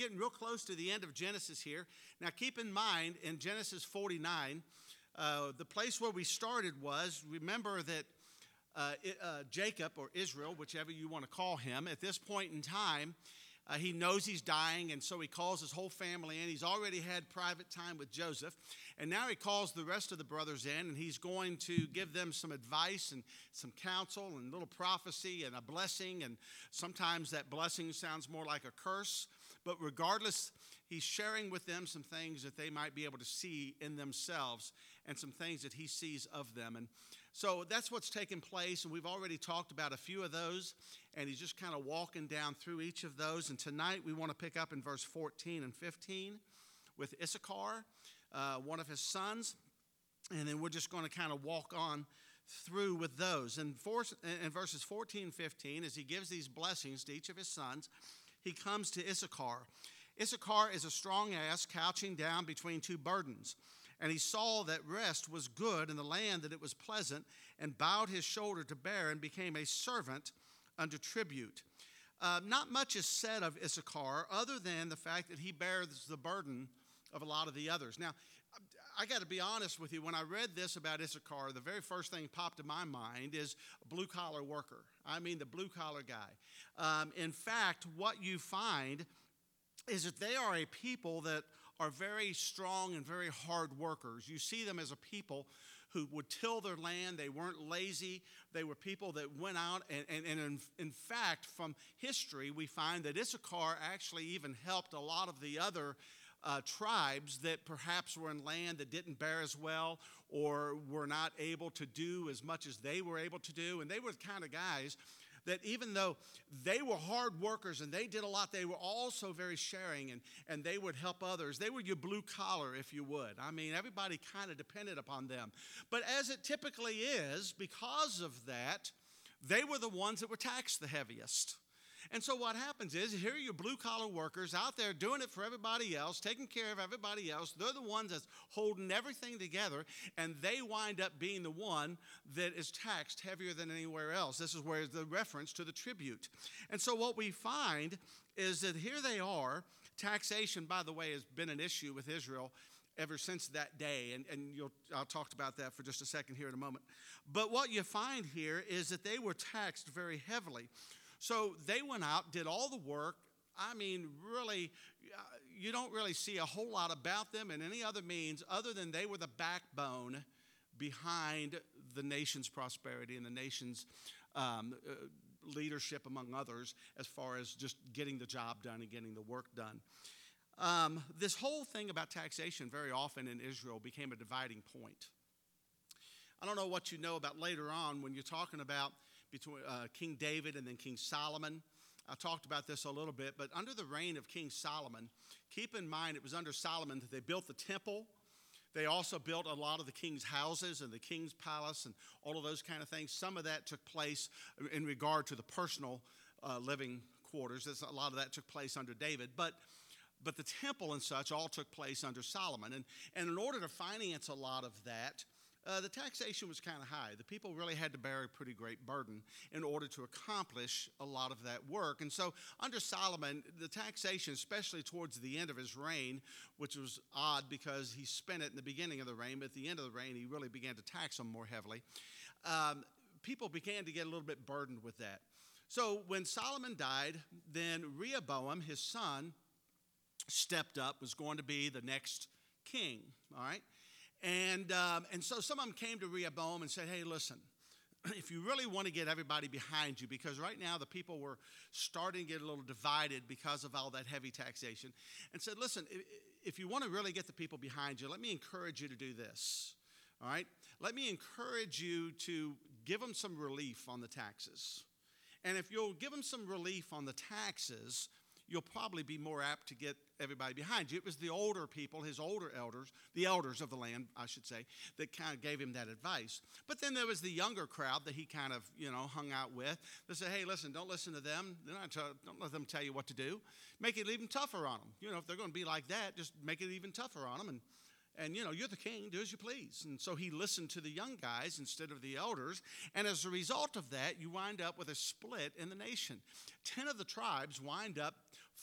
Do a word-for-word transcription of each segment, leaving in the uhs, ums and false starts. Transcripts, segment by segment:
getting real close to the end of Genesis here. Now, keep in mind, in Genesis forty-nine, uh, the place where we started was, remember that uh, it, uh, Jacob, or Israel, whichever you want to call him, at this point in time, Uh, he knows he's dying, and so he calls his whole family in. He's already had private time with Joseph, and now he calls the rest of the brothers in, and he's going to give them some advice and some counsel and a little prophecy and a blessing, and sometimes that blessing sounds more like a curse. But regardless, he's sharing with them some things that they might be able to see in themselves and some things that he sees of them. And so that's what's taken place, and we've already talked about a few of those, and he's just kind of walking down through each of those. And tonight we want to pick up in verse fourteen and fifteen with Issachar, uh, one of his sons, and then we're just going to kind of walk on through with those. And for, in verses fourteen and fifteen, as he gives these blessings to each of his sons, he comes to Issachar. Issachar is a strong ass couching down between two burdens. And he saw that rest was good in the land, that it was pleasant, and bowed his shoulder to bear, and became a servant under tribute. Uh, not much is said of Issachar other than the fact that he bears the burden of a lot of the others. Now, I got to be honest with you. When I read this about Issachar, the very first thing popped in my mind is a blue-collar worker. I mean, the blue-collar guy. Um, in fact, what you find is that they are a people that are very strong and very hard workers. You see them as a people who would till their land. They weren't lazy. They were people that went out, and, and, and in, in fact, from history, we find that Issachar actually even helped a lot of the other uh, tribes that perhaps were in land that didn't bear as well or were not able to do as much as they were able to do. And they were the kind of guys that even though they were hard workers and they did a lot, they were also very sharing, and, and they would help others. They were your blue collar, if you would. I mean, everybody kind of depended upon them. But as it typically is, because of that, they were the ones that were taxed the heaviest. And so what happens is, here are your blue-collar workers out there doing it for everybody else, taking care of everybody else. They're the ones that's holding everything together, and they wind up being the one that is taxed heavier than anywhere else. This is where the reference to the tribute. And so what we find is that here they are. Taxation, by the way, has been an issue with Israel ever since that day, and, and you'll, I'll talk about that for just a second here in a moment. But what you find here is that they were taxed very heavily. So they went out, did all the work. I mean, really, uh, you don't really see a whole lot about them in any other means other than they were the backbone behind the nation's prosperity and the nation's um, uh, leadership, among others, as far as just getting the job done and getting the work done. Um, this whole thing about taxation very often in Israel became a dividing point. I don't know what you know about later on when you're talking about between uh, King David and then King Solomon. I talked about this a little bit, but under the reign of King Solomon, keep in mind it was under Solomon that they built the temple. They also built a lot of the king's houses and the king's palace and all of those kind of things. Some of that took place in regard to the personal uh, living quarters. There's a lot of that took place under David, but but the temple and such all took place under Solomon. And, and in order to finance a lot of that, Uh, the taxation was kind of high. The people really had to bear a pretty great burden in order to accomplish a lot of that work. And so under Solomon, the taxation, especially towards the end of his reign, which was odd because he spent it in the beginning of the reign, but at the end of the reign, he really began to tax them more heavily. Um, people began to get a little bit burdened with that. So when Solomon died, then Rehoboam, his son, stepped up, was going to be the next king, all right? And um, and so some of them came to Rehoboam and said, hey, listen, if you really want to get everybody behind you, because right now the people were starting to get a little divided because of all that heavy taxation, and said, listen, if you want to really get the people behind you, let me encourage you to do this, all right? Let me encourage you to give them some relief on the taxes. And if you'll give them some relief on the taxes, you'll probably be more apt to get everybody behind you. It was the older people, his older elders, the elders of the land, I should say, that kind of gave him that advice. But then there was the younger crowd that he kind of, you know, hung out with. They said, hey, listen, don't listen to them. They're not t- don't let them tell you what to do. Make it even tougher on them. You know, if they're going to be like that, just make it even tougher on them. And, and, you know, you're the king, do as you please. And so he listened to the young guys instead of the elders. And as a result of that, you wind up with a split in the nation. Ten of the tribes wind up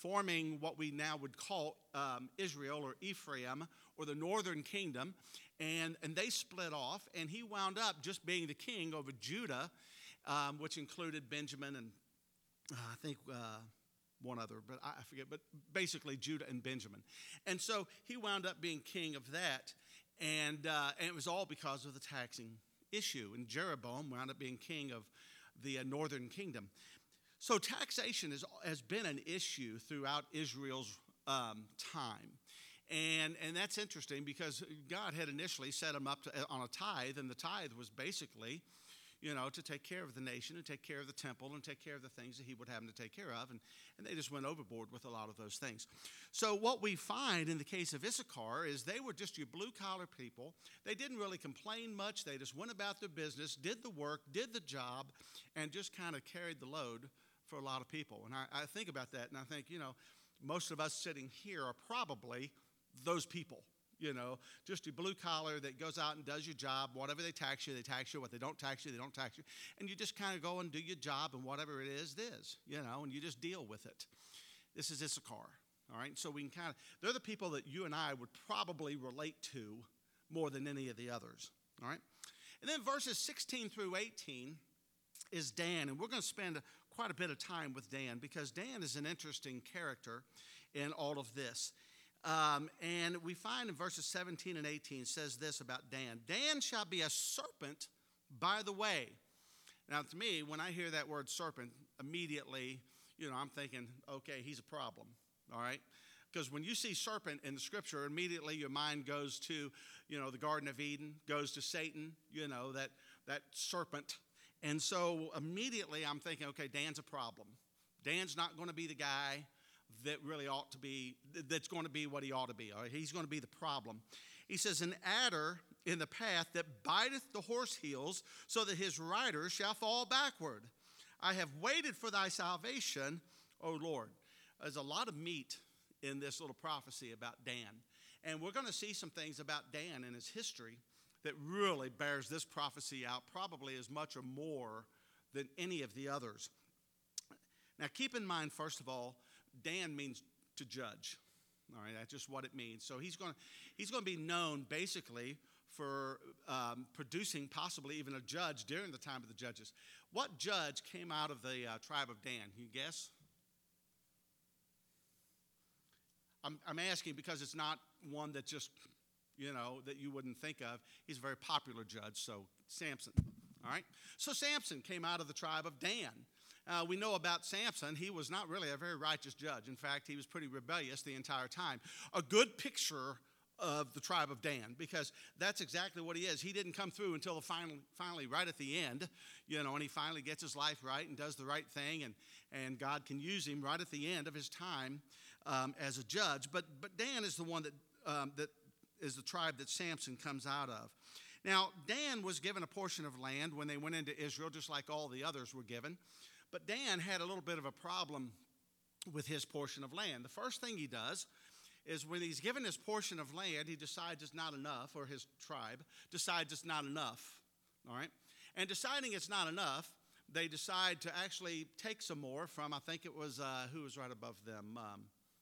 forming what we now would call um, Israel or Ephraim or the northern kingdom, and, and they split off, and he wound up just being the king over Judah, um, which included Benjamin and uh, I think uh, one other, but I, I forget, but basically Judah and Benjamin. And so he wound up being king of that, and, uh, and it was all because of the taxing issue, and Jeroboam wound up being king of the uh, northern kingdom. So taxation is, has been an issue throughout Israel's um, time. And, and that's interesting because God had initially set them up to, on a tithe, and the tithe was basically, you know, to take care of the nation and take care of the temple and take care of the things that he would have them to take care of. And, and they just went overboard with a lot of those things. So what we find in the case of Issachar is they were just your blue-collar people. They didn't really complain much. They just went about their business, did the work, did the job, and just kind of carried the load for a lot of people. And I, I think about that, and I think, you know, most of us sitting here are probably those people, you know, just your blue collar that goes out and does your job. Whatever they tax you, they tax you. What they don't tax you, they don't tax you. And you just kind of go and do your job, and whatever it is, it is, you know, and you just deal with it. This is Issachar, all right? So we can kind of, they're the people that you and I would probably relate to more than any of the others, all right? And then verses sixteen through eighteen is Dan, and we're going to spend quite a bit of time with Dan because Dan is an interesting character in all of this. Um, and we find in verses seventeen and eighteen says this about Dan. Dan shall be a serpent by the way. Now, to me, when I hear that word serpent, immediately, you know, I'm thinking, okay, he's a problem, all right? Because when you see serpent in the scripture, immediately your mind goes to, you know, the Garden of Eden, goes to Satan, you know, that, that serpent. And so immediately I'm thinking, okay, Dan's a problem. Dan's not going to be the guy that really ought to be, that's going to be what he ought to be. All right? He's going to be the problem. He says, an adder in the path that biteth the horse heels, so that his rider shall fall backward. I have waited for thy salvation, O Lord. There's a lot of meat in this little prophecy about Dan. And we're going to see some things about Dan and his history that really bears this prophecy out, probably as much or more than any of the others. Now, keep in mind, first of all, Dan means to judge. All right, that's just what it means. So he's going to, he's going to be known basically for um, producing possibly even a judge during the time of the judges. What judge came out of the uh, tribe of Dan? Can you guess? I'm, I'm asking because it's not one that just, you know, that you wouldn't think of. He's a very popular judge, so Samson. All right? So Samson came out of the tribe of Dan. Uh, we know about Samson. He was not really a very righteous judge. In fact, he was pretty rebellious the entire time. A good picture of the tribe of Dan, because that's exactly what he is. He didn't come through until the final, finally right at the end, you know, and he finally gets his life right and does the right thing, and, and God can use him right at the end of his time um, as a judge. But but Dan is the one that um, that is the tribe that Samson comes out of. Now, Dan was given a portion of land when they went into Israel, just like all the others were given. But Dan had a little bit of a problem with his portion of land. The first thing he does is when he's given his portion of land, he decides it's not enough, or his tribe decides it's not enough, all right? And deciding it's not enough, they decide to actually take some more from, I think it was, uh, who was right above them? Um,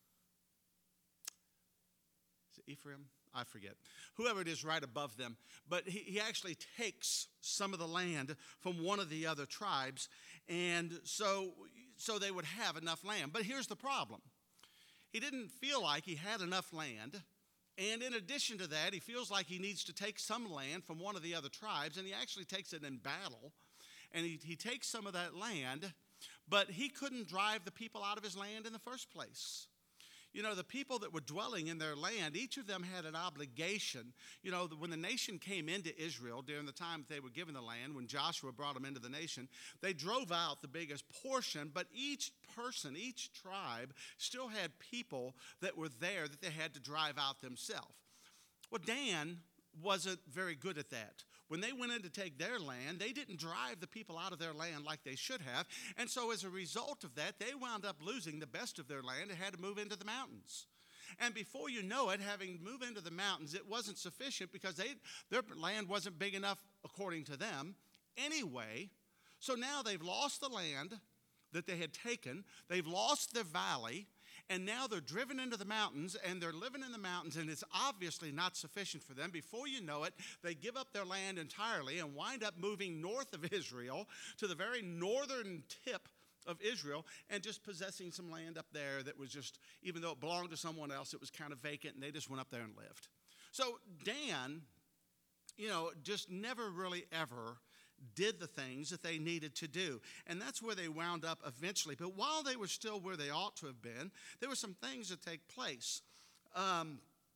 is it Ephraim? I forget. Whoever it is right above them. But he, he actually takes some of the land from one of the other tribes, and so, so they would have enough land. But here's the problem. He didn't feel like he had enough land, and in addition to that, he feels like he needs to take some land from one of the other tribes, and he actually takes it in battle, and he, he takes some of that land, but he couldn't drive the people out of his land in the first place. You know, the people that were dwelling in their land, each of them had an obligation. You know, when the nation came into Israel during the time that they were given the land, when Joshua brought them into the nation, they drove out the biggest portion, but each person, each tribe still had people that were there that they had to drive out themselves. Well, Dan wasn't very good at that. When they went in to take their land, they didn't drive the people out of their land like they should have. And so as a result of that, they wound up losing the best of their land and had to move into the mountains. And before you know it, having moved into the mountains, it wasn't sufficient because they, their land wasn't big enough according to them anyway. So now they've lost the land that they had taken. They've lost their valley. And now they're driven into the mountains, and they're living in the mountains, and it's obviously not sufficient for them. Before you know it, they give up their land entirely and wind up moving north of Israel to the very northern tip of Israel and just possessing some land up there that was just, even though it belonged to someone else, it was kind of vacant, and they just went up there and lived. So Dan, you know, just never really ever did the things that they needed to do. And that's where they wound up eventually. But while they were still where they ought to have been, there were some things that take place. Um,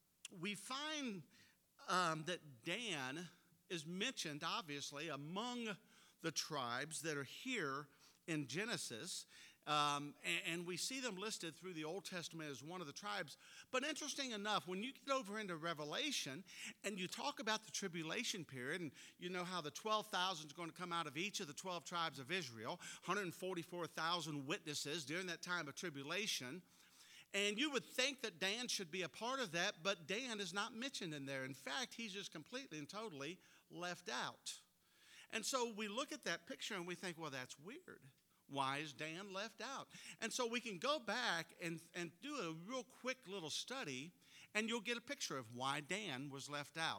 we find um, that Dan is mentioned, obviously, among the tribes that are here in Genesis. Um, and, and we see them listed through the Old Testament as one of the tribes. But interesting enough, when you get over into Revelation and you talk about the tribulation period, and you know how the twelve thousand is going to come out of each of the twelve tribes of Israel, one hundred forty-four thousand witnesses during that time of tribulation. And you would think that Dan should be a part of that, but Dan is not mentioned in there. In fact, he's just completely and totally left out. And so we look at that picture and we think, well, that's weird. Why is Dan left out? And so we can go back and, and do a real quick little study, and you'll get a picture of why Dan was left out.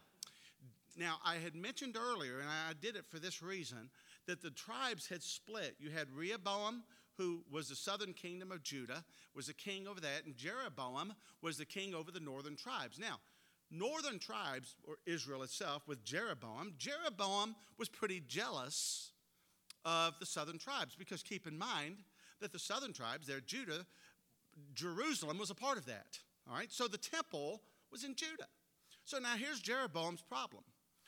Now, I had mentioned earlier, and I did it for this reason, that the tribes had split. You had Rehoboam, who was the southern kingdom of Judah, was the king over that, and Jeroboam was the king over the northern tribes. Now, northern tribes, or Israel itself, with Jeroboam, Jeroboam was pretty jealous of the southern tribes, because keep in mind that the southern tribes, they're Judah, Jerusalem was a part of that. All right, so the temple was in Judah. So now here's Jeroboam's problem.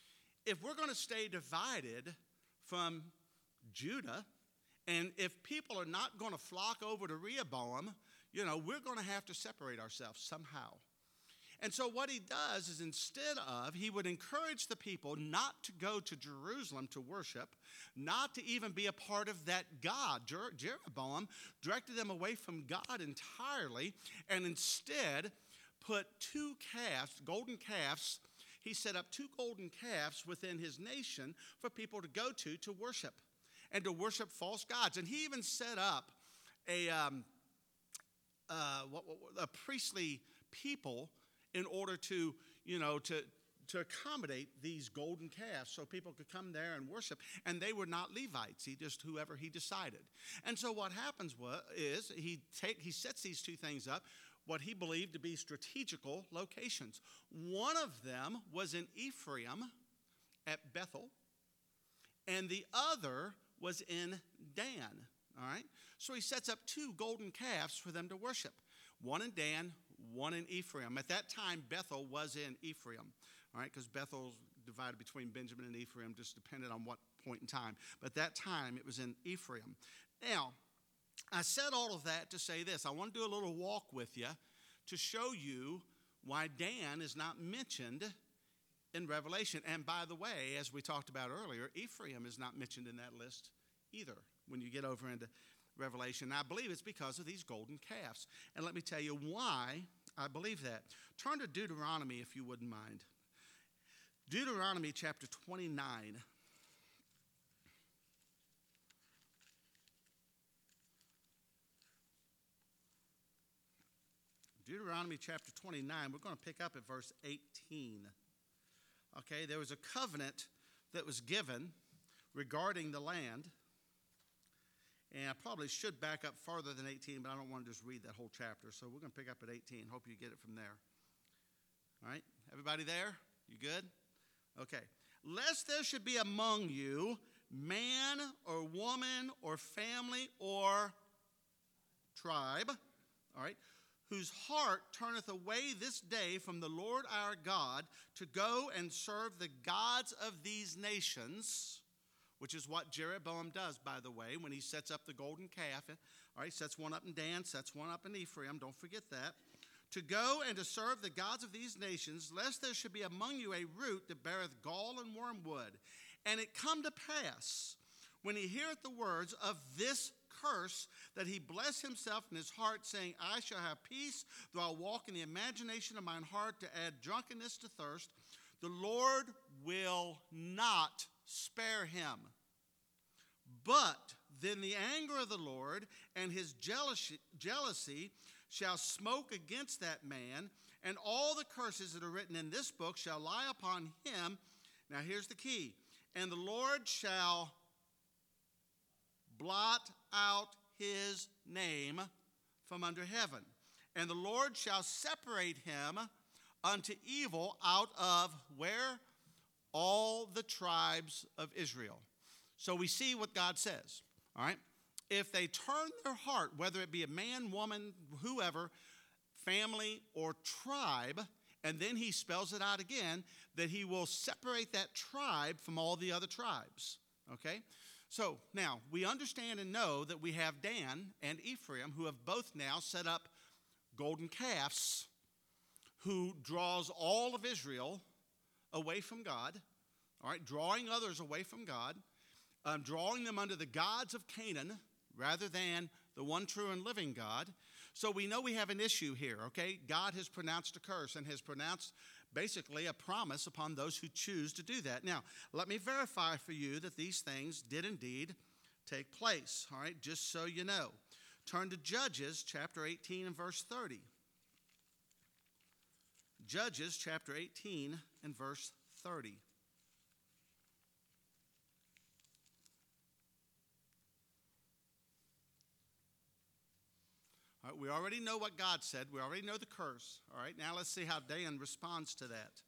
If we're going to stay divided from Judah, and if people are not going to flock over to Rehoboam, you know, we're going to have to separate ourselves somehow. And so what he does is, instead of, he would encourage the people not to go to Jerusalem to worship, not to even be a part of that God. Jer- Jeroboam directed them away from God entirely, and instead put two calves, golden calves. He set up two golden calves within his nation for people to go to to worship, and to worship false gods. And he even set up a, um, uh, what, what, a priestly people in order to, you know, to, to accommodate these golden calves so people could come there and worship. And they were not Levites. He just, whoever he decided. And so what happens was, is he, take, he sets these two things up, what he believed to be strategical locations. One of them was in Ephraim at Bethel, and the other was in Dan. All right? So he sets up two golden calves for them to worship. One in Dan, one in Ephraim. At that time, Bethel was in Ephraim, all right, because Bethel's divided between Benjamin and Ephraim, just depended on what point in time. But at that time, it was in Ephraim. Now, I said all of that to say this. I want to do a little walk with you to show you why Dan is not mentioned in Revelation. And by the way, as we talked about earlier, Ephraim is not mentioned in that list either when you get over into Revelation. I believe it's because of these golden calves. And let me tell you why I believe that. Turn to Deuteronomy, if you wouldn't mind. Deuteronomy chapter twenty-nine. Deuteronomy chapter twenty-nine, we're going to pick up at verse eighteen. Okay, there was a covenant that was given regarding the land. And I probably should back up farther than eighteen, but I don't want to just read that whole chapter. So we're going to pick up at eighteen. Hope you get it from there. All right? Everybody there? You good? Okay. Lest there should be among you man or woman or family or tribe, all right, whose heart turneth away this day from the Lord our God to go and serve the gods of these nations, which is what Jeroboam does, by the way, when he sets up the golden calf. All right, sets one up in Dan, sets one up in Ephraim. Don't forget that. To go and to serve the gods of these nations, lest there should be among you a root that beareth gall and wormwood. And it come to pass, when he heareth the words of this curse, that he bless himself in his heart, saying, I shall have peace, though I walk in the imagination of mine heart to add drunkenness to thirst. The Lord will not spare him. But then the anger of the Lord and his jealousy, jealousy shall smoke against that man, and all the curses that are written in this book shall lie upon him. Now here's the key. And the Lord shall blot out his name from under heaven. And the Lord shall separate him unto evil out of where? All the tribes of Israel. So we see what God says, all right? If they turn their heart, whether it be a man, woman, whoever, family, or tribe, and then he spells it out again, that he will separate that tribe from all the other tribes, okay? So now, we understand and know that we have Dan and Ephraim who have both now set up golden calves who draws all of Israel away from God, all right, drawing others away from God, um, drawing them under the gods of Canaan rather than the one true and living God. So we know we have an issue here, okay? God has pronounced a curse and has pronounced basically a promise upon those who choose to do that. Now, let me verify for you that these things did indeed take place, all right, just so you know. Turn to Judges chapter eighteen and verse thirty. Judges chapter eighteen and verse thirty. All right, we already know what God said. We already know the curse. All right, now let's see how Dan responds to that.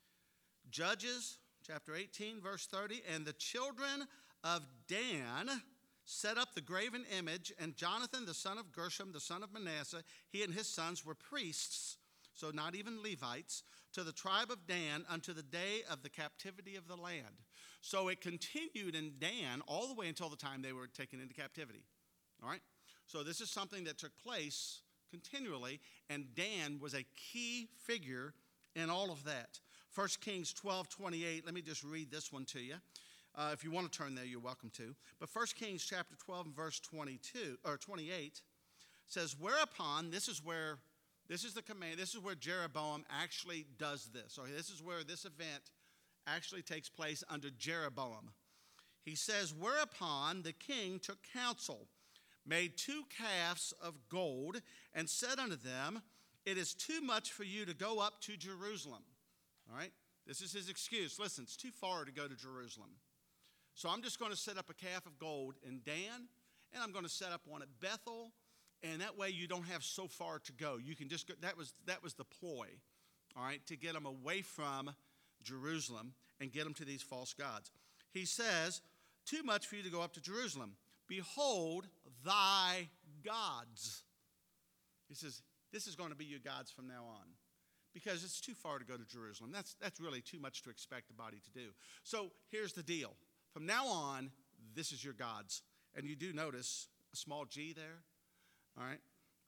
Judges chapter eighteen, verse thirty. And the children of Dan set up the graven image, and Jonathan, the son of Gershom, the son of Manasseh, he and his sons were priests, so not even Levites, to the tribe of Dan unto the day of the captivity of the land. So it continued in Dan all the way until the time they were taken into captivity. All right? So this is something that took place continually, and Dan was a key figure in all of that. First Kings twelve twenty-eight, let me just read this one to you. Uh, if you want to turn there, you're welcome to. But First Kings chapter twelve and verse twenty-two or twenty-eight says, whereupon, this is where, this is the command, this is where Jeroboam actually does this. Or this is where this event actually takes place under Jeroboam. He says, whereupon the king took counsel, made two calves of gold, and said unto them, it is too much for you to go up to Jerusalem. All right? This is his excuse. Listen, it's too far to go to Jerusalem. So I'm just going to set up a calf of gold in Dan, and I'm going to set up one at Bethel, and that way you don't have so far to go. You can just go. That was, that was the ploy, all right, to get them away from Jerusalem and get them to these false gods. He says, too much for you to go up to Jerusalem. Behold thy gods. He says, this is going to be your gods from now on, because it's too far to go to Jerusalem. That's, that's really too much to expect a body to do. So here's the deal. From now on, this is your gods. And you do notice a small g there, all right?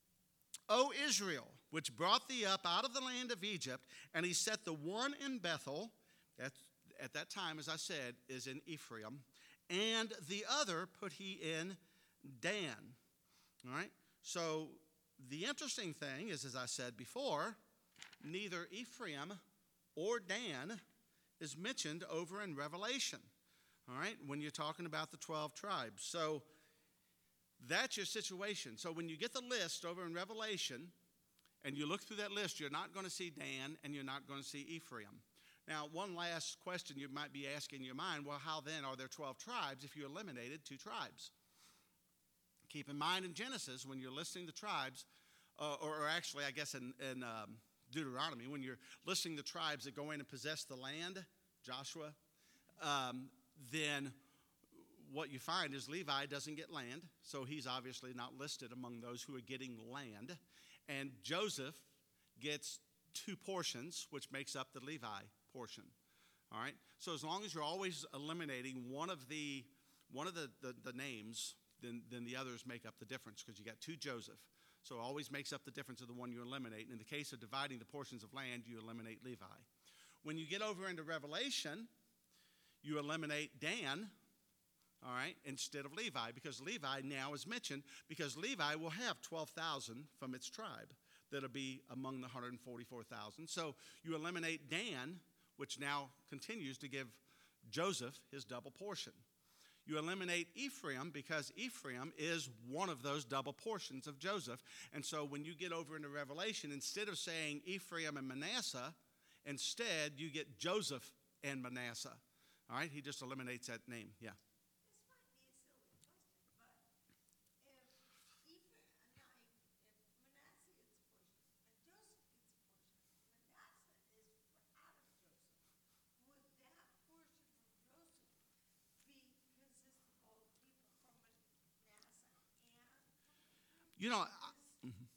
O Israel, which brought thee up out of the land of Egypt, and he set the one in Bethel, that's, at that time, as I said, is in Ephraim, and the other put he in Dan, all right? So the interesting thing is, as I said before, neither Ephraim or Dan is mentioned over in Revelation, all right, when you're talking about the twelve tribes. So that's your situation. So when you get the list over in Revelation and you look through that list, you're not going to see Dan and you're not going to see Ephraim. Now, one last question you might be asking in your mind, well, how then are there twelve tribes if you eliminated two tribes? Keep in mind in Genesis, when you're listing the tribes, uh, or, or actually, I guess in, in um, Deuteronomy, when you're listing the tribes that go in and possess the land, Joshua, um, then what you find is Levi doesn't get land, so he's obviously not listed among those who are getting land. And Joseph gets two portions, which makes up the Levi portion. All right? So as long as you're always eliminating one of the one of the, the, the names, then, then the others make up the difference, because you got two Joseph. So it always makes up the difference of the one you eliminate. And in the case of dividing the portions of land, you eliminate Levi. When you get over into Revelation, you eliminate Dan, all right, instead of Levi, because Levi now is mentioned, because Levi will have twelve thousand from its tribe that'll be among the one hundred forty-four thousand. So you eliminate Dan, which now continues to give Joseph his double portion. You eliminate Ephraim because Ephraim is one of those double portions of Joseph. And so when you get over into Revelation, instead of saying Ephraim and Manasseh, instead you get Joseph and Manasseh. All right, he just eliminates that name. Yeah. You know, I, mm-hmm.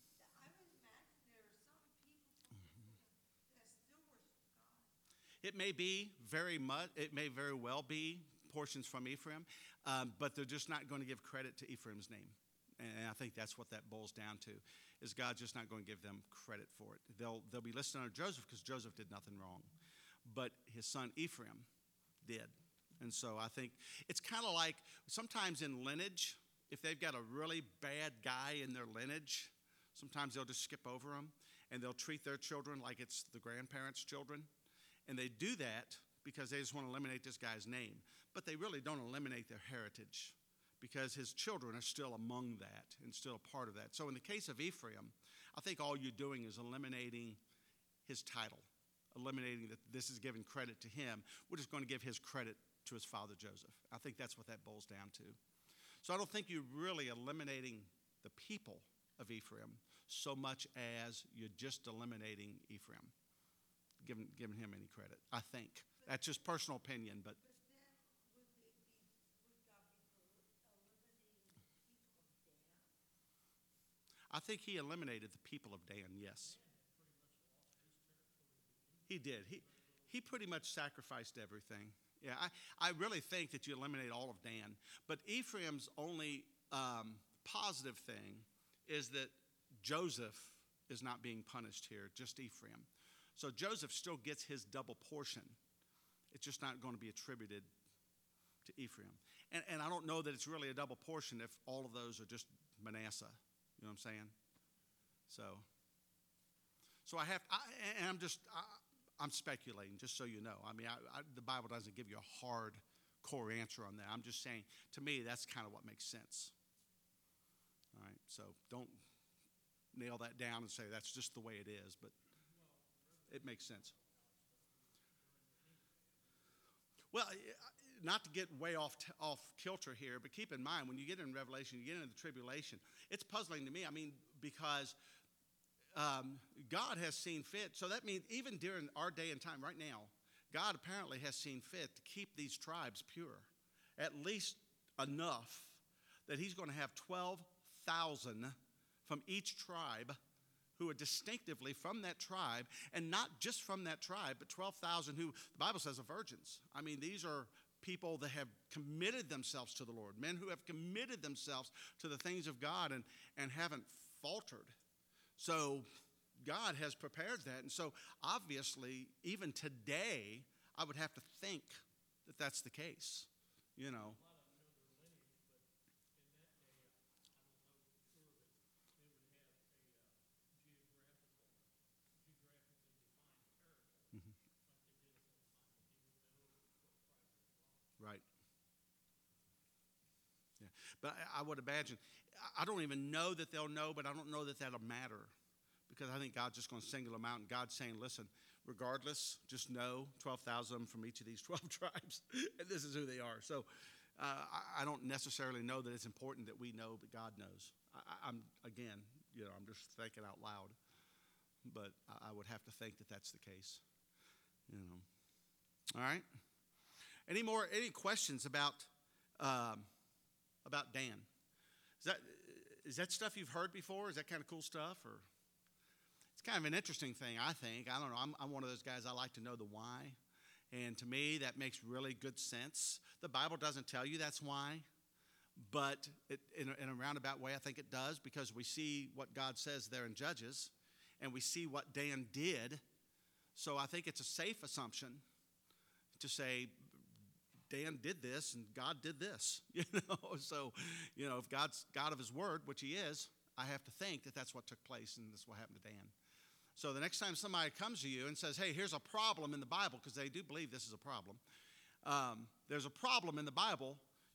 It may be very much, it may very well be portions from Ephraim, um, but they're just not going to give credit to Ephraim's name. And I think that's what that boils down to, is God's just not going to give them credit for it. They'll, they'll be listed under Joseph because Joseph did nothing wrong. But his son Ephraim did. And so I think it's kind of like sometimes in lineage, if they've got a really bad guy in their lineage, sometimes they'll just skip over them and they'll treat their children like it's the grandparents' children. And they do that because they just want to eliminate this guy's name. But they really don't eliminate their heritage because his children are still among that and still a part of that. So in the case of Ephraim, I think all you're doing is eliminating his title, eliminating that this is giving credit to him. We're just going to give his credit to his father Joseph. I think that's what that boils down to. So I don't think you're really eliminating the people of Ephraim so much as you're just eliminating Ephraim, giving, giving him any credit, I think. That's just personal opinion, but... I think he eliminated the people of Dan, yes. He did. He, he pretty much sacrificed everything. Yeah, I, I really think that you eliminate all of Dan. But Ephraim's only um, positive thing is that Joseph is not being punished here, just Ephraim. So Joseph still gets his double portion. It's just not going to be attributed to Ephraim. And, and I don't know that it's really a double portion if all of those are just Manasseh. You know what I'm saying? So, so I have, I, and I'm just, I, I'm speculating, just so you know. I mean, I, I, the Bible doesn't give you a hard core answer on that. I'm just saying, to me, that's kind of what makes sense. All right, so don't nail that down and say that's just the way it is, but it makes sense. Well, not to get way off t- off kilter here, but keep in mind, when you get in Revelation, you get into the tribulation, it's puzzling to me. I mean, because um, God has seen fit. So that means even during our day and time right now, God apparently has seen fit to keep these tribes pure, at least enough that he's going to have twelve thousand from each tribe who are distinctively from that tribe, and not just from that tribe, but twelve thousand who, the Bible says, are virgins. I mean, these are people that have committed themselves to the Lord, men who have committed themselves to the things of God and, and haven't faltered. So God has prepared that. And so obviously, even today, I would have to think that that's the case, you know. Right. Yeah. But I, I would imagine, I don't even know that they'll know, but I don't know that that'll matter because I think God's just going to single them out, and God's saying, listen, regardless, just know twelve thousand of them from each of these twelve tribes, and this is who they are. So uh, I, I don't necessarily know that it's important that we know, but God knows. I, I'm, again, you know, I'm just thinking out loud, but I, I would have to think that that's the case, you know. All right. Any more, any questions about um, about Dan? Is that is that stuff you've heard before? Is that kind of cool stuff, or it's kind of an interesting thing? I think I don't know. I'm, I'm one of those guys. I like to know the why, and to me, that makes really good sense. The Bible doesn't tell you that's why, but it, in, a, in a roundabout way, I think it does because we see what God says there in Judges, and we see what Dan did. So I think it's a safe assumption to say Dan did this and God did this, you know. So, you know, if God's God of his word, which he is, I have to think that that's what took place and that's what happened to Dan. So the next time somebody comes to you and says, hey, here's a problem in the Bible, because they do believe this is a problem. Um, there's a problem in the Bible.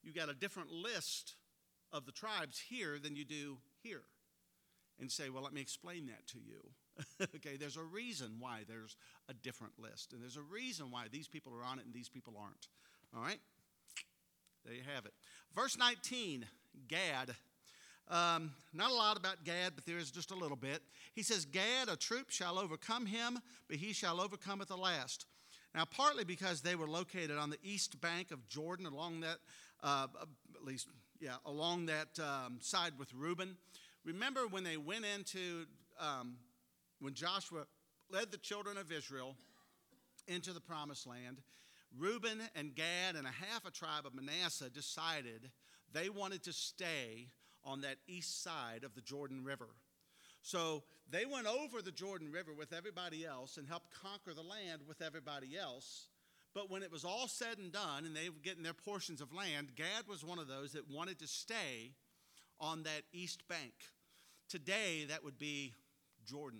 you got a different list of the tribes here than you do here. And say, well, let me explain that to you. Okay, there's a reason why there's a different list. And there's a reason why these people are on it and these people aren't. All right? There you have it. Verse nineteen, Gad. Um, not a lot about Gad, but there is just a little bit. He says, Gad, a troop shall overcome him, but he shall overcome at the last. Now, partly because they were located on the east bank of Jordan, along that, uh, at least, yeah, along that um, side with Reuben. Remember when they went into, um, when Joshua led the children of Israel into the promised land, Reuben and Gad and a half a tribe of Manasseh decided they wanted to stay on that east side of the Jordan River. So they went over the Jordan River with everybody else and helped conquer the land with everybody else. But when it was all said and done and they were getting their portions of land, Gad was one of those that wanted to stay on that east bank. Today, that would be Jordan,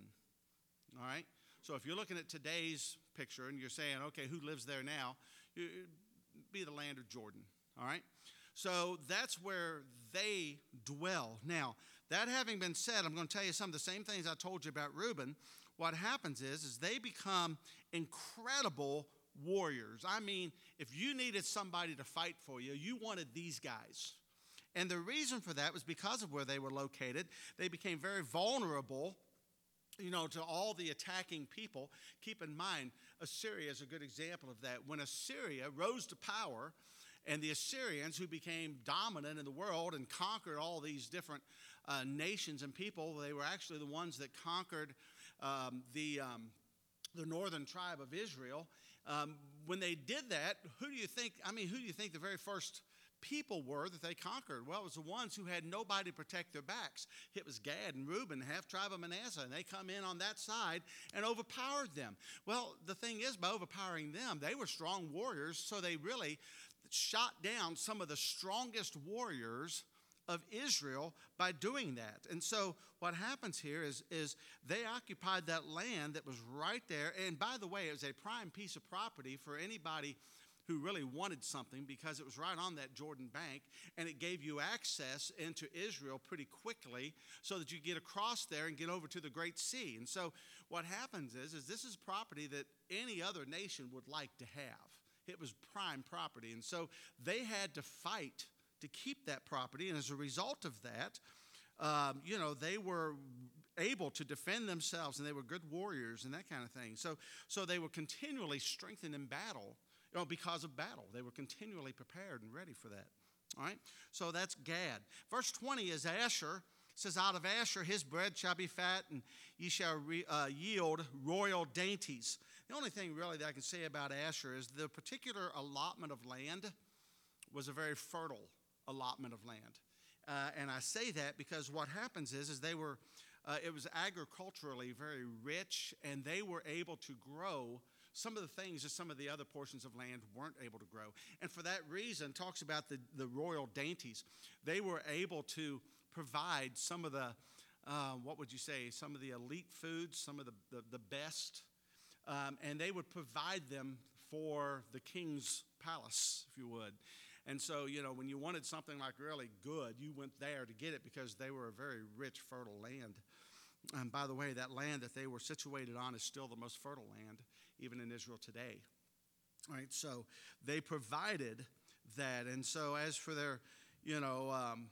all right? So if you're looking at today's picture and you're saying, okay, who lives there now? It'd be the land of Jordan, all right? So that's where they dwell. Now, that having been said, I'm going to tell you some of the same things I told you about Reuben. What happens is, is they become incredible warriors. I mean, if you needed somebody to fight for you, you wanted these guys. And the reason for that was because of where they were located. They became very vulnerable, you know, to all the attacking people. Keep in mind, Assyria is a good example of that. When Assyria rose to power, and the Assyrians, who became dominant in the world and conquered all these different uh, nations and people, they were actually the ones that conquered um, the, um, the northern tribe of Israel. Um, when they did that, who do you think, I mean, who do you think the very first people were that they conquered? Well, it was the ones who had nobody to protect their backs. It was Gad and Reuben, half tribe of Manasseh, and they come in on that side and overpowered them. Well, the thing is, by overpowering them, they were strong warriors, so they really shot down some of the strongest warriors of Israel by doing that. And so what happens here is, is they occupied that land that was right there. And by the way, it was a prime piece of property for anybody who really wanted something, because it was right on that Jordan bank, and it gave you access into Israel pretty quickly so that you get across there and get over to the Great Sea. And so what happens is, is this is property that any other nation would like to have. It was prime property, and so they had to fight to keep that property, and as a result of that, um, you know, they were able to defend themselves, and they were good warriors and that kind of thing. So, so they were continually strengthened in battle, you know, because of battle. They were continually prepared and ready for that. All right, so that's Gad. Verse twenty is Asher. It says, out of Asher his bread shall be fat, and ye shall re, uh, yield royal dainties. The only thing really that I can say about Asher is the particular allotment of land was a very fertile allotment of land. Uh, and I say that because what happens is, is they were, uh, it was agriculturally very rich, and they were able to grow some of the things that some of the other portions of land weren't able to grow. And for that reason, talks about the, the royal dainties. They were able to provide some of the, uh, what would you say, some of the elite foods, some of the, the, the best, um, and they would provide them for the king's palace, if you would. And so, you know, when you wanted something like really good, you went there to get it because they were a very rich, fertile land. And by the way, that land that they were situated on is still the most fertile land, even in Israel today. All right, so they provided that. And so as for their, you know, um,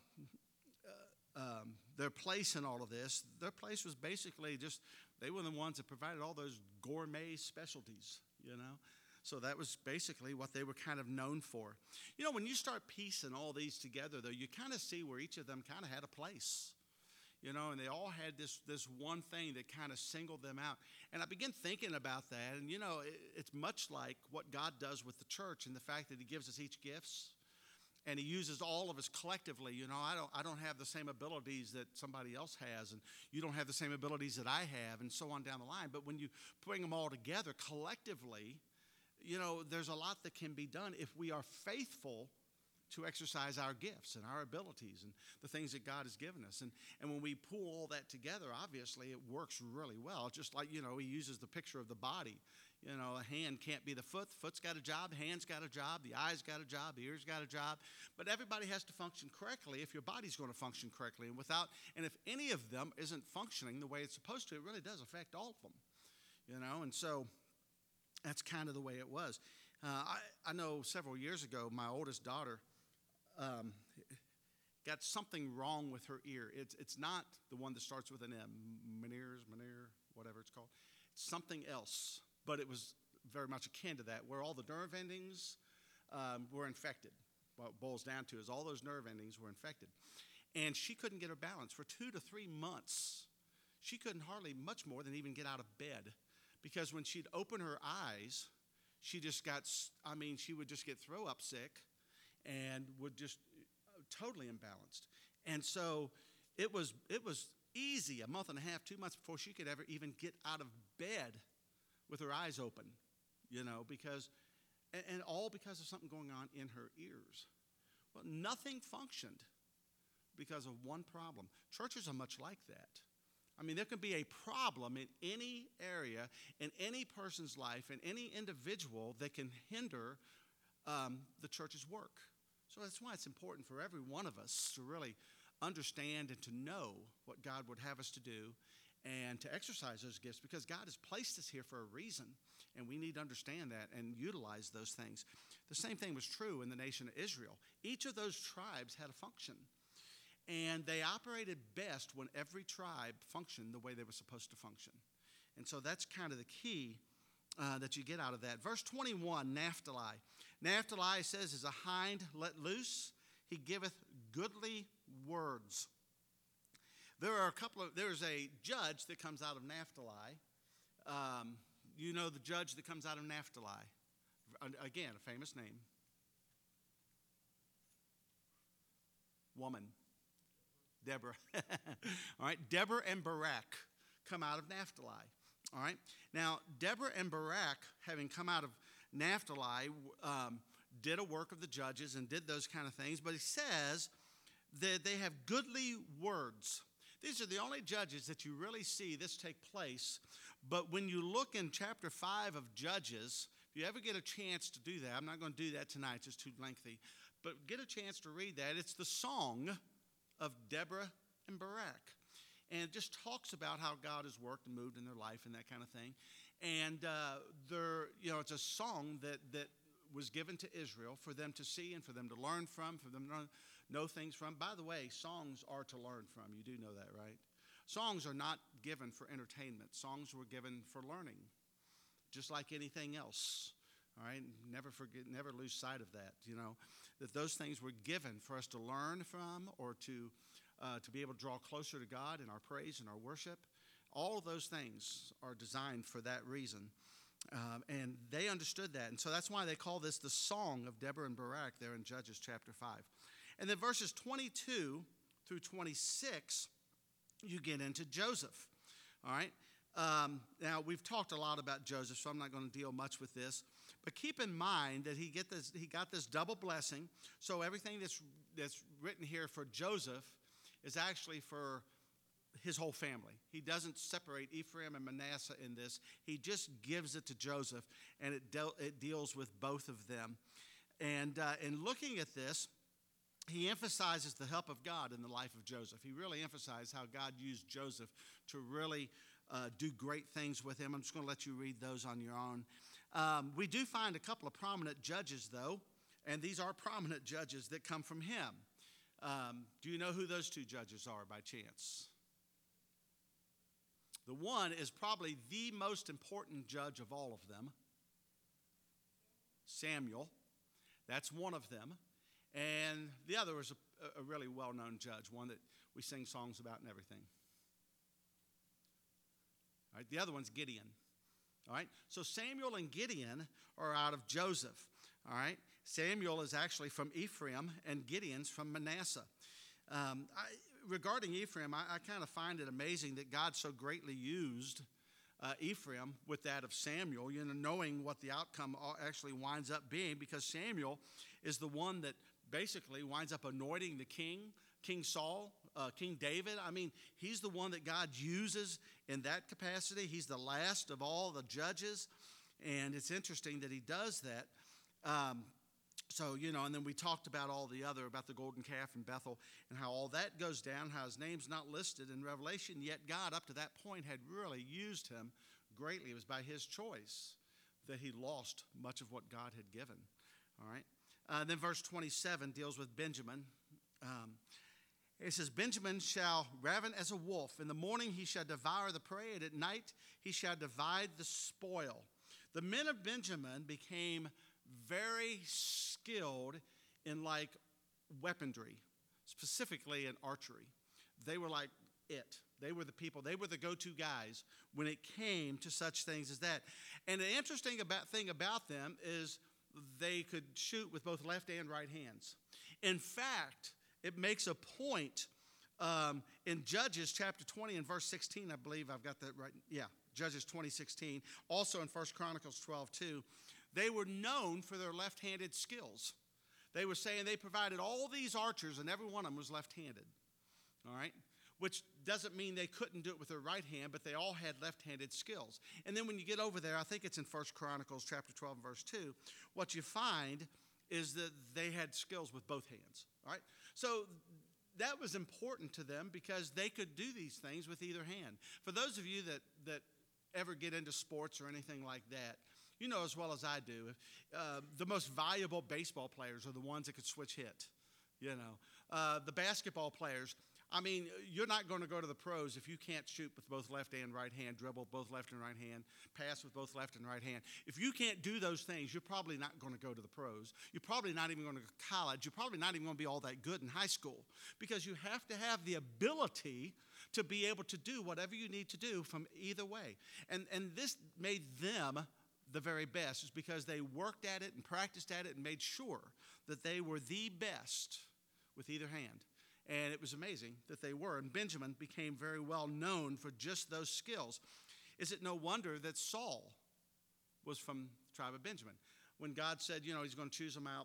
uh, um, their place in all of this, their place was basically just, they were the ones that provided all those gourmet specialties, you know. So that was basically what they were kind of known for. You know, when you start piecing all these together, though, you kind of see where each of them kind of had a place. You know, and they all had this this one thing that kind of singled them out. And I began thinking about that, and, you know, it, it's much like what God does with the church and the fact that he gives us each gifts, and he uses all of us collectively. You know, I don't I don't have the same abilities that somebody else has, and you don't have the same abilities that I have, and so on down the line. But when you bring them all together collectively, you know, there's a lot that can be done if we are faithful to exercise our gifts and our abilities and the things that God has given us. And, and when we pull all that together, obviously it works really well. Just like, you know, he uses the picture of the body. You know, a hand can't be the foot. The foot's got a job. The hand's got a job. The eye's got a job. The ear's got a job. But everybody has to function correctly if your body's going to function correctly. And without, and if any of them isn't functioning the way it's supposed to, it really does affect all of them. You know, and so that's kind of the way it was. Uh, I, I know several years ago, my oldest daughter um, got something wrong with her ear. It's it's not the one that starts with an M, Meniere's, Meniere, whatever it's called. It's something else, but it was very much akin to that, where all the nerve endings um, were infected. What it boils down to is all those nerve endings were infected. And she couldn't get her balance for two to three months. She couldn't hardly much more than even get out of bed, because when she'd open her eyes, she just got, I mean, she would just get throw up sick and would just totally imbalanced. And so it was it was easy, a month and a half, two months before she could ever even get out of bed with her eyes open, you know, because, and, and all because of something going on in her ears. Well, nothing functioned because of one problem. Churches are much like that. I mean, there can be a problem in any area, in any person's life, in any individual that can hinder um, the church's work. So that's why it's important for every one of us to really understand and to know what God would have us to do and to exercise those gifts, because God has placed us here for a reason, and we need to understand that and utilize those things. The same thing was true in the nation of Israel. Each of those tribes had a function. And they operated best when every tribe functioned the way they were supposed to function. And so that's kind of the key uh, that you get out of that. Verse twenty-one, Naphtali. Naphtali says, is a hind let loose. He giveth goodly words. There are a couple of, there's a judge that comes out of Naphtali. Um, you know the judge that comes out of Naphtali. Again, a famous name. Woman. Deborah. All right, Deborah and Barak come out of Naphtali. All right, now Deborah and Barak, having come out of Naphtali, um, did a work of the judges and did those kind of things, but he says that they have goodly words. These are the only judges that you really see this take place. But when you look in chapter five of Judges, if you ever get a chance to do that, I'm not going to do that tonight, it's just too lengthy, but get a chance to read that. It's the song of Deborah and Barak. And it just talks about how God has worked and moved in their life and that kind of thing. And uh, they're, you know, it's a song that, that was given to Israel for them to see and for them to learn from, for them to know things from. By the way, songs are to learn from. You do know that, right? Songs are not given for entertainment. Songs were given for learning, just like anything else. All right, never forget, never lose sight of that, you know, that those things were given for us to learn from or to uh, to be able to draw closer to God in our praise and our worship. All of those things are designed for that reason, um, and they understood that. And so that's why they call this the song of Deborah and Barak there in Judges chapter five. And then verses twenty-two through twenty-six, you get into Joseph, all right? Um, now, we've talked a lot about Joseph, so I'm not going to deal much with this. But keep in mind that he get this, he got this double blessing. So everything that's that's written here for Joseph is actually for his whole family. He doesn't separate Ephraim and Manasseh in this. He just gives it to Joseph, and it, de- it deals with both of them. And uh, in looking at this, he emphasizes the help of God in the life of Joseph. He really emphasized how God used Joseph to really uh, do great things with him. I'm just going to let you read those on your own. Um, we do find a couple of prominent judges, though, and these are prominent judges that come from him. Um, do you know who those two judges are by chance? The one is probably the most important judge of all of them, Samuel. That's one of them. And the other is a, a really well-known judge, one that we sing songs about and everything. All right, the other one's Gideon. All right, so Samuel and Gideon are out of Joseph. All right, Samuel is actually from Ephraim, and Gideon's from Manasseh. Um, I, regarding Ephraim, I, I kind of find it amazing that God so greatly used uh, Ephraim with that of Samuel, you know, knowing what the outcome actually winds up being, because Samuel is the one that basically winds up anointing the king, King Saul, uh, King David. I mean, he's the one that God uses in that capacity. He's the last of all the judges, and it's interesting that he does that. Um, so, you know, and then we talked about all the other, about the golden calf in Bethel and how all that goes down, how his name's not listed in Revelation, yet God up to that point had really used him greatly. It was by his choice that he lost much of what God had given. All right. Uh, then verse twenty-seven deals with Benjamin. Um, it says, Benjamin shall raven as a wolf. In the morning he shall devour the prey, and at night he shall divide the spoil. The men of Benjamin became very skilled in like weaponry, specifically in archery. They were like it. They were the people. They were the go-to guys when it came to such things as that. And the interesting about, thing about them is they could shoot with both left and right hands. In fact, it makes a point um, in Judges chapter twenty and verse sixteen, I believe I've got that right. Yeah, Judges twenty, sixteen. Also in First Chronicles twelve, two. They were known for their left-handed skills. They were saying they provided all these archers, and every one of them was left-handed. All right? Which doesn't mean they couldn't do it with their right hand, but they all had left-handed skills. And then when you get over there, I think it's in First Chronicles chapter twelve and verse two, what you find is that they had skills with both hands. All right? So that was important to them because they could do these things with either hand. For those of you that, that ever get into sports or anything like that, you know as well as I do, uh, the most valuable baseball players are the ones that could switch hit. You know, uh, the basketball players, I mean, you're not going to go to the pros if you can't shoot with both left and right hand, dribble both left and right hand, pass with both left and right hand. If you can't do those things, you're probably not going to go to the pros. You're probably not even going to go to college. You're probably not even going to be all that good in high school because you have to have the ability to be able to do whatever you need to do from either way. And, and this made them the very best, is because they worked at it and practiced at it and made sure that they were the best with either hand. And it was amazing that they were. And Benjamin became very well known for just those skills. Is it no wonder that Saul was from the tribe of Benjamin? When God said, you know, he's going to choose them out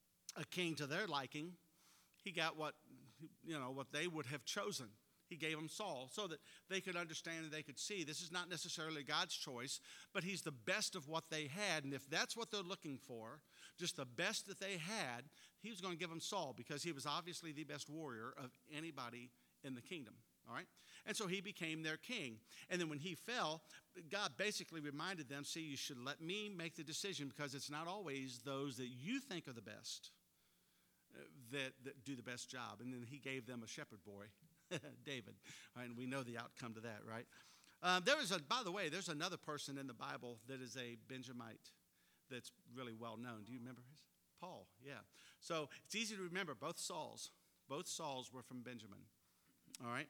a king to their liking, he got what, you know, what they would have chosen. He gave them Saul so that they could understand and they could see this is not necessarily God's choice, but he's the best of what they had. And if that's what they're looking for, just the best that they had, he was going to give them Saul because he was obviously the best warrior of anybody in the kingdom. All right? And so he became their king. And then when he fell, God basically reminded them, see, you should let me make the decision because it's not always those that you think are the best uh, that, that do the best job. And then he gave them a shepherd boy. David, right, and we know the outcome to that, right? Uh, there is a, by the way, there's another person in the Bible that is a Benjamite that's really well known. Do you remember his? Paul, yeah. So it's easy to remember both Sauls. Both Sauls were from Benjamin, all right?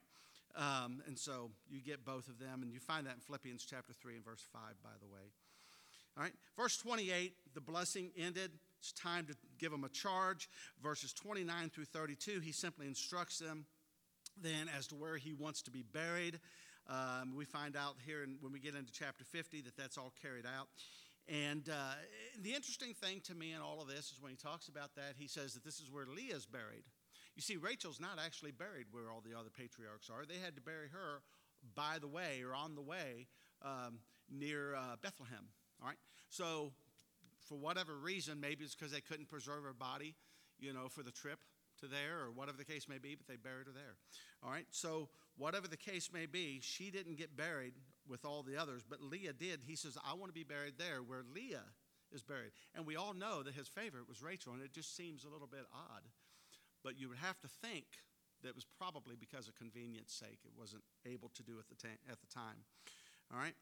Um, and so you get both of them, and you find that in Philippians chapter three and verse five, by the way. All right, verse twenty-eight, the blessing ended. It's time to give them a charge. Verses twenty-nine through thirty-two, he simply instructs them then as to where he wants to be buried. Um, we find out here in, when we get into chapter fifty that that's all carried out. And uh, the interesting thing to me in all of this is when he talks about that, he says that this is where Leah's buried. You see, Rachel's not actually buried where all the other patriarchs are. They had to bury her by the way or on the way um, near uh, Bethlehem. All right. So for whatever reason, maybe it's because they couldn't preserve her body, you know, for the trip to there or whatever the case may be, but they buried her there. All right, so whatever the case may be, she didn't get buried with all the others, but Leah did. He says, I want to be buried there where Leah is buried. And we all know that his favorite was Rachel, and it just seems a little bit odd. But you would have to think that it was probably because of convenience sake. It wasn't able to do at the, ta- at the time. All right,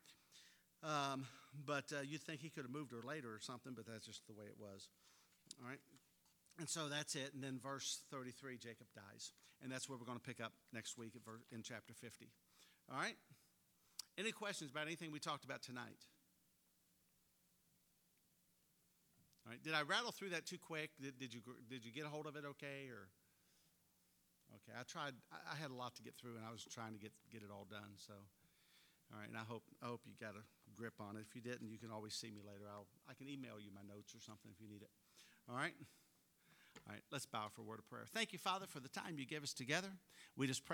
um, but uh, you'd think he could have moved her later or something, but that's just the way it was. All right. And so that's it. And then verse thirty-three, Jacob dies. And that's where we're going to pick up next week in chapter fifty. All right? Any questions about anything we talked about tonight? All right. Did I rattle through that too quick? Did, did you did you get a hold of it okay? Or okay, I tried. I had a lot to get through, and I was trying to get get it all done. So, all right. And I hope I hope you got a grip on it. If you didn't, you can always see me later. I'll I can email you my notes or something if you need it. All right. All right, let's bow for a word of prayer. Thank you, Father, for the time you gave us together. We just pray